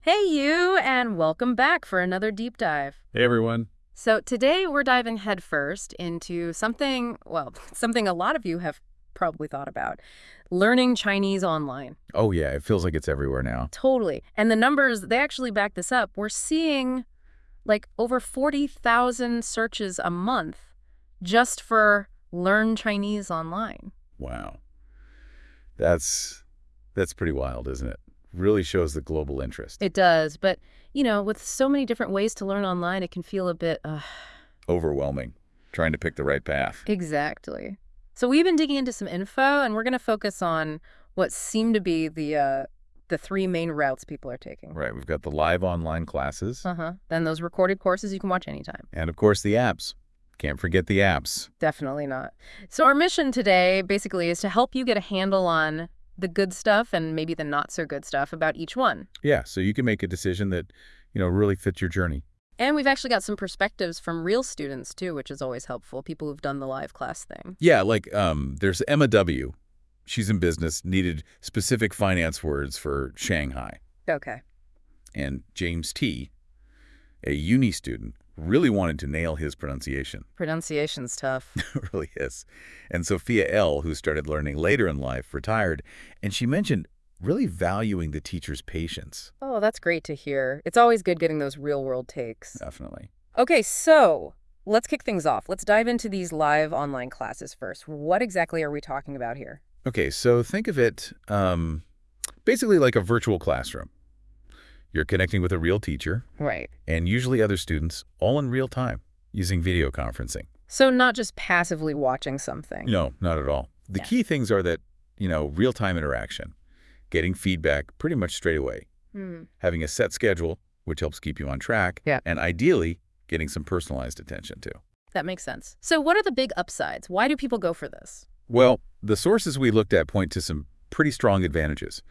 Hey you, and welcome back for another deep dive. Hey everyone. So today we're diving headfirst into something, well, something a lot of you have probably thought about, learning Chinese online. Oh yeah, it feels like it's everywhere now. Totally. And the numbers, they actually back this up. We're seeing like over 40,000 searches a month just for learn Chinese online. Wow. That's pretty wild, isn't it? Really shows the global interest. It does, but with so many different ways to learn online, it can feel a bit, Overwhelming. Trying to pick the right path. Exactly. So we've been digging into some info, and we're going to focus on what seem to be the three main routes people are taking. Right, we've got the live online classes. Then those recorded courses you can watch anytime. And of course the apps. Can't forget the apps. Definitely not. So our mission today basically is to help you get a handle on the good stuff and maybe the not so good stuff about each one. Yeah, so you can make a decision that, really fits your journey. And we've actually got some perspectives from real students too, which is always helpful, people who've done the live class thing. Yeah, like there's Emma W. She's in business, needed specific finance words for Shanghai. Okay. And James T., a uni student, really wanted to nail his pronunciation. Pronunciation's tough. It really is. And Sophia L., who started learning later in life, retired, and she mentioned really valuing the teacher's patience. Oh, that's great to hear. It's always good getting those real-world takes. Definitely. Okay, so let's kick things off. Let's dive into these live online classes first. What exactly are we talking about here? Okay, so think of it basically like a virtual classroom. You're connecting with a real teacher. Right. And usually other students, all in real time, using video conferencing. So not just passively watching something. No, not at all. The Yeah. key things are that, real-time interaction, getting feedback pretty much straight away, having a set schedule, which helps keep you on track, Yeah. and ideally, getting some personalized attention too. That makes sense. So what are the big upsides? Why do people go for this? Well, the sources we looked at point to some pretty strong advantages.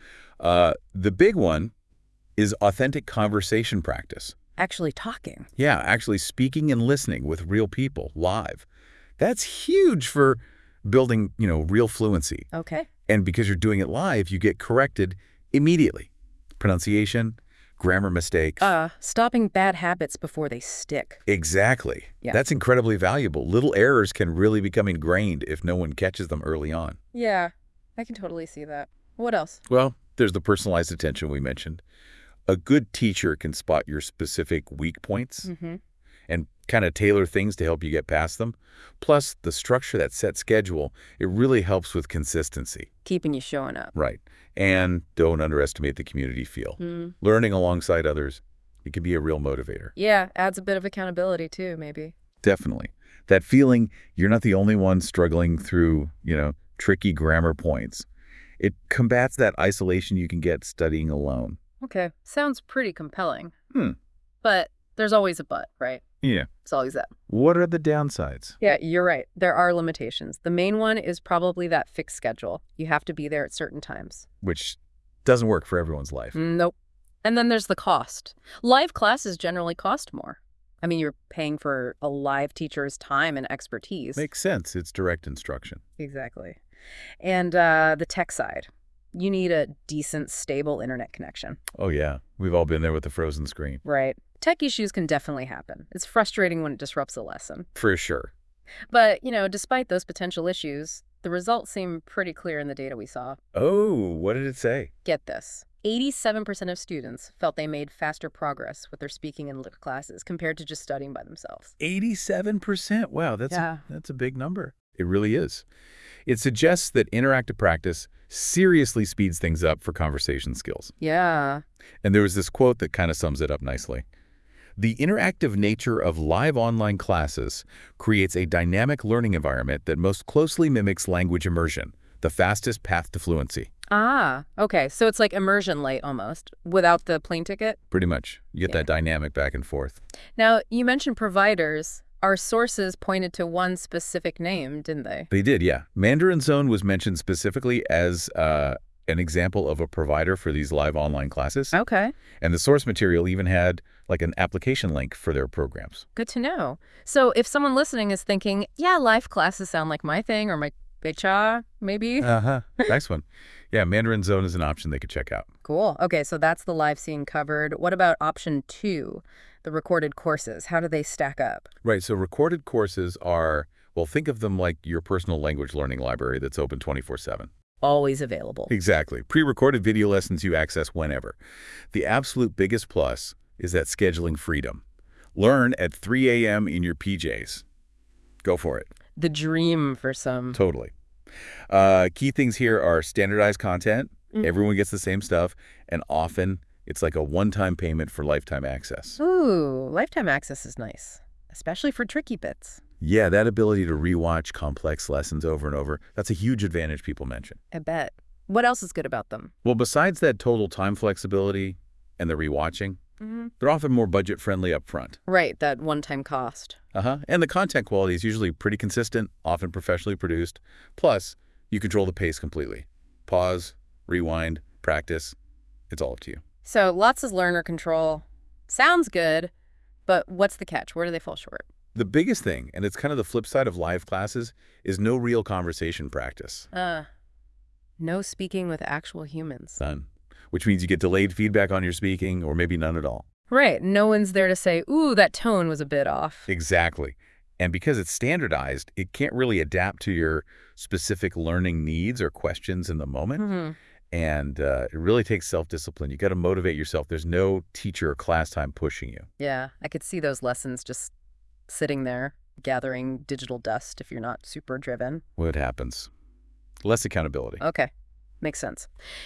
The big one is authentic conversation practice. Actually talking. Yeah, actually speaking and listening with real people live. That's huge for building, real fluency. Okay. And because you're doing it live, you get corrected immediately. Pronunciation, grammar mistakes. Stopping bad habits before they stick. Exactly. Yeah. That's incredibly valuable. Little errors can really become ingrained if no one catches them early on. Yeah, I can totally see that. What else? Well, there's the personalized attention we mentioned. A good teacher can spot your specific weak points and kind of tailor things to help you get past them. Plus, the structure, that set schedule, it really helps with consistency. Keeping you showing up. Right. And don't underestimate the community feel. Learning alongside others, it can be a real motivator. Yeah, adds a bit of accountability too, maybe. Definitely. That feeling you're not the only one struggling through, tricky grammar points. It combats that isolation you can get studying alone. Okay, sounds pretty compelling. Hmm. But there's always a but, right? Yeah. It's always that. What are the downsides? Yeah, you're right. There are limitations. The main one is probably that fixed schedule. You have to be there at certain times. Which doesn't work for everyone's life. Nope. And then there's the cost. Live classes generally cost more. I mean, you're paying for a live teacher's time and expertise. Makes sense. It's direct instruction. Exactly. And the tech side. You need a decent, stable internet connection. Oh, yeah. We've all been there with the frozen screen. Right. Tech issues can definitely happen. It's frustrating when it disrupts a lesson. For sure. But, despite those potential issues, the results seem pretty clear in the data we saw. Oh, what did it say? Get this. 87% of students felt they made faster progress with their speaking and lit classes compared to just studying by themselves. 87%. Wow, that's Yeah. that's a big number. It really is. It suggests that interactive practice seriously speeds things up for conversation skills. Yeah. And there was this quote that kind of sums it up nicely. The interactive nature of live online classes creates a dynamic learning environment that most closely mimics language immersion, the fastest path to fluency. Ah, okay. So it's like immersion light almost, without the plane ticket? Pretty much. You get Yeah. that dynamic back and forth. Now, you mentioned providers. Our sources pointed to one specific name, didn't they? They did, yeah. Mandarin Zone was mentioned specifically as an example of a provider for these live online classes. Okay. And the source material even had like an application link for their programs. Good to know. So if someone listening is thinking, yeah, live classes sound like my thing or my becha, maybe? Uh-huh. Nice one. Yeah, Mandarin Zone is an option they could check out. Cool. Okay, so that's the live scene covered. What about option 2, the recorded courses? How do they stack up? Right, so recorded courses are, well, think of them like your personal language learning library that's open 24/7. Always available. Exactly. Pre-recorded video lessons you access whenever. The absolute biggest plus is that scheduling freedom. Learn at 3 a.m. in your PJs. Go for it. The dream for some. Totally. Key things here are standardized content. Everyone gets the same stuff. And often, it's like a one-time payment for lifetime access. Ooh, lifetime access is nice, especially for tricky bits. Yeah, that ability to rewatch complex lessons over and over, that's a huge advantage people mention. I bet. What else is good about them? Well, besides that total time flexibility and the rewatching, they're often more budget-friendly up front. Right, that one-time cost. And the content quality is usually pretty consistent, often professionally produced. Plus, you control the pace completely. Pause, rewind, practice. It's all up to you. So lots of learner control. Sounds good, but what's the catch? Where do they fall short? The biggest thing, and it's kind of the flip side of live classes, is no real conversation practice. No speaking with actual humans. None. Which means you get delayed feedback on your speaking, or maybe none at all. Right, no one's there to say, ooh, that tone was a bit off. Exactly. And because it's standardized, it can't really adapt to your specific learning needs or questions in the moment. And it really takes self-discipline. You got to motivate yourself. There's no teacher or class time pushing you. Yeah, I could see those lessons just sitting there, gathering digital dust if you're not super driven. What happens? Less accountability. Okay, makes sense.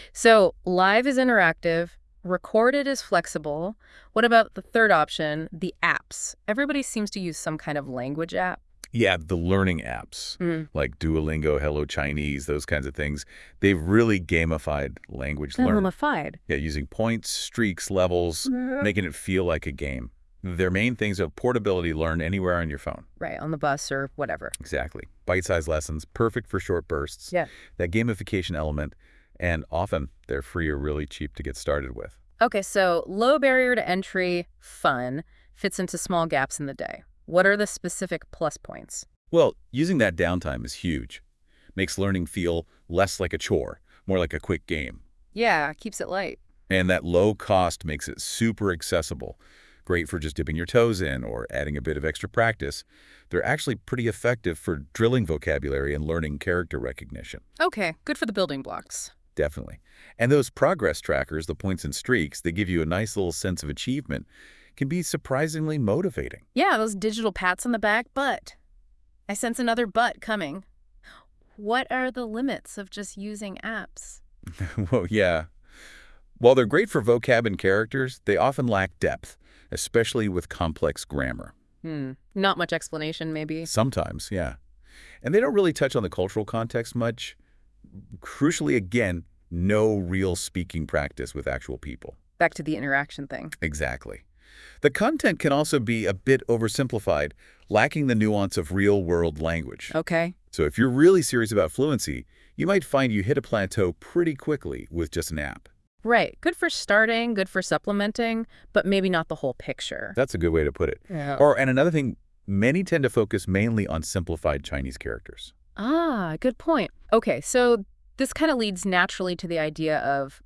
So live is interactive, recorded is flexible. What about the third option, the apps? Everybody seems to use some kind of language app. Yeah, the learning apps like Duolingo, Hello Chinese, those kinds of things. They've really gamified language learning. Gamified. Yeah, using points, streaks, levels, making it feel like a game. Their main things are portability, learn anywhere on your phone. Right, on the bus or whatever. Exactly. Bite-sized lessons, perfect for short bursts. Yeah. That gamification element, and often they're free or really cheap to get started with. Okay, so low barrier to entry, fun, fits into small gaps in the day. What are the specific plus points? Well, using that downtime is huge. Makes learning feel less like a chore, more like a quick game. Yeah, keeps it light. And that low cost makes it super accessible. Great for just dipping your toes in or adding a bit of extra practice. They're actually pretty effective for drilling vocabulary and learning character recognition. Okay, good for the building blocks. Definitely. And those progress trackers, the points and streaks, they give you a nice little sense of achievement, can be surprisingly motivating. Yeah, those digital pats on the back, but I sense another but coming. What are the limits of just using apps? Well, yeah. While they're great for vocab and characters, they often lack depth, especially with complex grammar. Not much explanation, maybe. Sometimes, yeah. And they don't really touch on the cultural context much. Crucially, again, no real speaking practice with actual people. Back to the interaction thing. Exactly. The content can also be a bit oversimplified, lacking the nuance of real-world language. Okay. So if you're really serious about fluency, you might find you hit a plateau pretty quickly with just an app. Right. Good for starting, good for supplementing, but maybe not the whole picture. That's a good way to put it. Yeah. And another thing, many tend to focus mainly on simplified Chinese characters. Ah, good point. Okay, so this kind of leads naturally to the idea of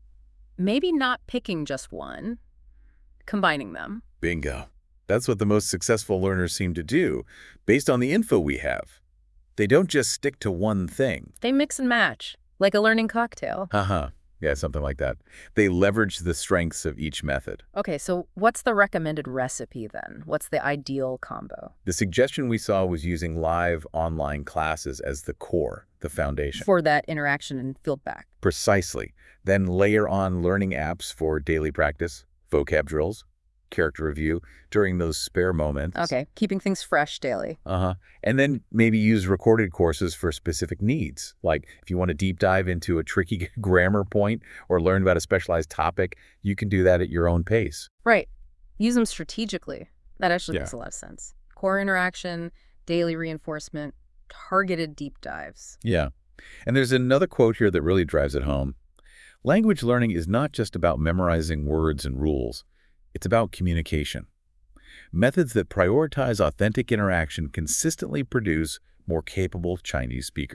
maybe not picking just one, combining them. Bingo. That's what the most successful learners seem to do, based on the info we have. They don't just stick to one thing. They mix and match, like a learning cocktail. Yeah, something like that. They leverage the strengths of each method. Okay, so what's the recommended recipe then? What's the ideal combo? The suggestion we saw was using live online classes as the core, the foundation. For that interaction and feedback. Precisely. Then layer on learning apps for daily practice, vocab drills, character review during those spare moments. Okay, keeping things fresh daily. And then maybe use recorded courses for specific needs. Like if you want to deep dive into a tricky grammar point or learn about a specialized topic, you can do that at your own pace. Right. Use them strategically. That actually Yeah. makes a lot of sense. Core interaction, daily reinforcement, targeted deep dives. Yeah. And there's another quote here that really drives it home. Language learning is not just about memorizing words and rules. It's about communication. Methods that prioritize authentic interaction consistently produce more capable Chinese speakers.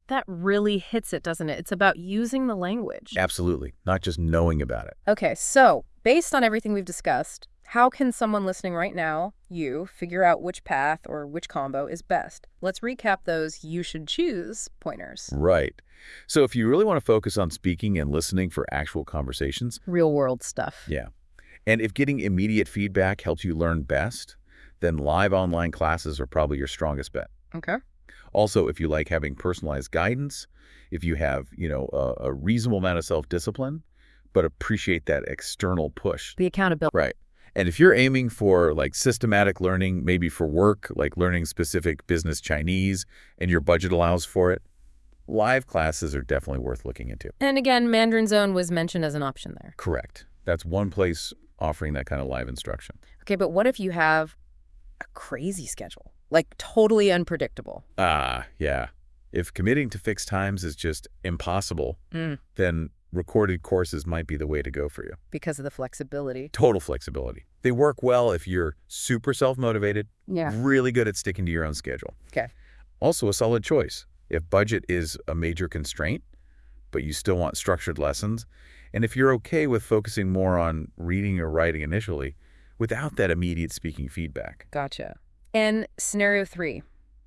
That really hits it, doesn't it? It's about using the language. Absolutely. Not just knowing about it. Okay, so based on everything we've discussed, how can someone listening right now, you, figure out which path or which combo is best? Let's recap those you should choose pointers. Right. So if you really want to focus on speaking and listening for actual conversations, Real world stuff. yeah. And if getting immediate feedback helps you learn best, then live online classes are probably your strongest bet. Okay. Also, if you like having personalized guidance, if you have, a reasonable amount of self-discipline, but appreciate that external push. The accountability. Right. And if you're aiming for like systematic learning, maybe for work, like learning specific business Chinese, and your budget allows for it, live classes are definitely worth looking into. And again, Mandarin Zone was mentioned as an option there. Correct. That's one place offering that kind of live instruction. Okay, but what if you have a crazy schedule? Like totally unpredictable. Yeah. If committing to fixed times is just impossible, then recorded courses might be the way to go for you. Because of the flexibility. Total flexibility. They work well if you're super self-motivated, Yeah. really good at sticking to your own schedule. Okay. Also a solid choice. If budget is a major constraint, but you still want structured lessons, and if you're okay with focusing more on reading or writing initially, without that immediate speaking feedback. Gotcha. And scenario 3.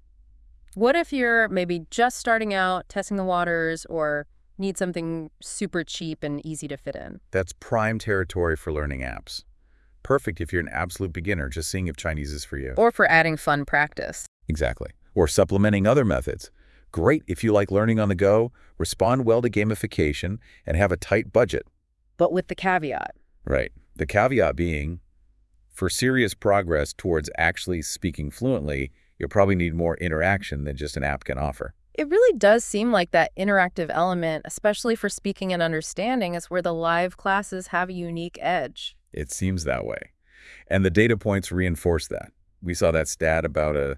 What if you're maybe just starting out, testing the waters, or need something super cheap and easy to fit in? That's prime territory for learning apps. Perfect if you're an absolute beginner just seeing if Chinese is for you. Or for adding fun practice. Exactly. Or supplementing other methods. Great if you like learning on the go, respond well to gamification, and have a tight budget. But with the caveat. Right. The caveat being, for serious progress towards actually speaking fluently, you'll probably need more interaction than just an app can offer. It really does seem like that interactive element, especially for speaking and understanding, is where the live classes have a unique edge. It seems that way. And the data points reinforce that. We saw that stat about a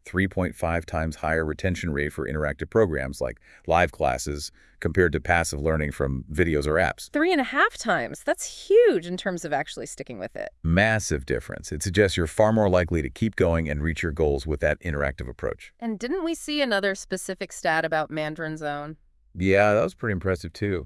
3.5 times higher retention rate for interactive programs like live classes compared to passive learning from videos or apps. 3.5 times. That's huge in terms of actually sticking with it. Massive difference. It suggests you're far more likely to keep going and reach your goals with that interactive approach. And didn't we see another specific stat about Mandarin Zone? Yeah, that was pretty impressive too.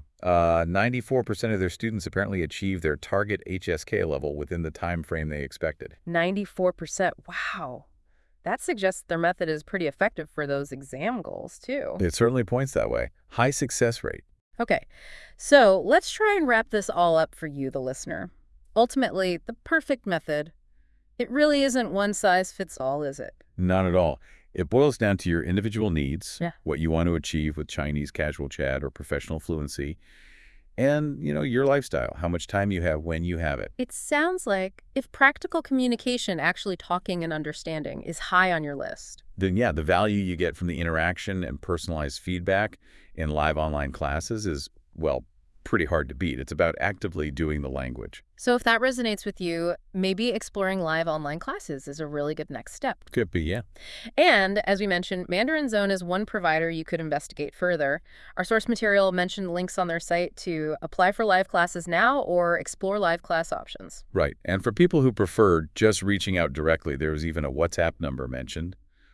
94% of their students apparently achieved their target HSK level within the time frame they expected. 94%. Wow. That suggests their method is pretty effective for those exam goals, too. It certainly points that way. High success rate. Okay, so let's try and wrap this all up for you, the listener. Ultimately, the perfect method, it really isn't one size fits all, is it? Not at all. It boils down to your individual needs, Yeah. what you want to achieve with Chinese casual chat or professional fluency, and, your lifestyle, how much time you have when you have it. It sounds like if practical communication, actually talking and understanding, is high on your list. Then, yeah, the value you get from the interaction and personalized feedback in live online classes is, well, pretty hard to beat. It's about actively doing the language. So if that resonates with you, maybe exploring live online classes is a really good next step. Could be, yeah. And as we mentioned, Mandarin Zone is one provider you could investigate further. Our source material mentioned links on their site to apply for live classes now or explore live class options. Right. And for people who prefer just reaching out directly, there was even a WhatsApp number mentioned,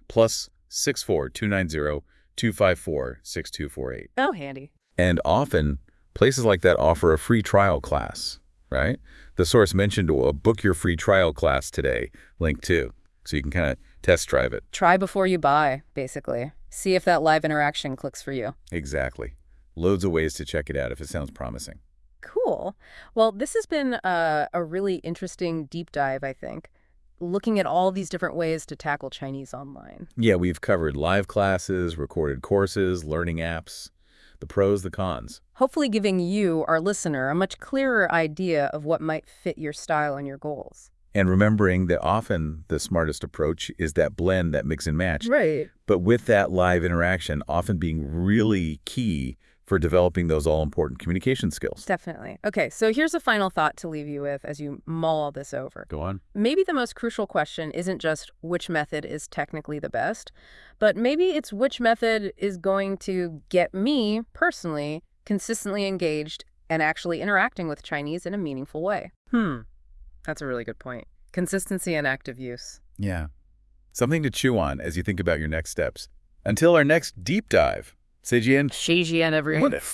+64 290 254 6248. Oh, handy. And often, places like that offer a free trial class, right? The source mentioned a book your free trial class today, link too, so you can kind of test drive it. Try before you buy, basically. See if that live interaction clicks for you. Exactly. Loads of ways to check it out if it sounds promising. Cool. Well, this has been a really interesting deep dive, I think, looking at all these different ways to tackle Chinese online. Yeah, we've covered live classes, recorded courses, learning apps, the pros, the cons. Hopefully giving you, our listener, a much clearer idea of what might fit your style and your goals. And remembering that often the smartest approach is that blend, that mix and match. Right. But with that live interaction often being really key for developing those all-important communication skills. Definitely. Okay, so here's a final thought to leave you with as you mull all this over. Go on. Maybe the most crucial question isn't just which method is technically the best, but maybe it's which method is going to get me, personally, consistently engaged and actually interacting with Chinese in a meaningful way. That's a really good point. Consistency and active use. Yeah. Something to chew on as you think about your next steps. Until our next deep dive, Zhejian? Shijian everyone.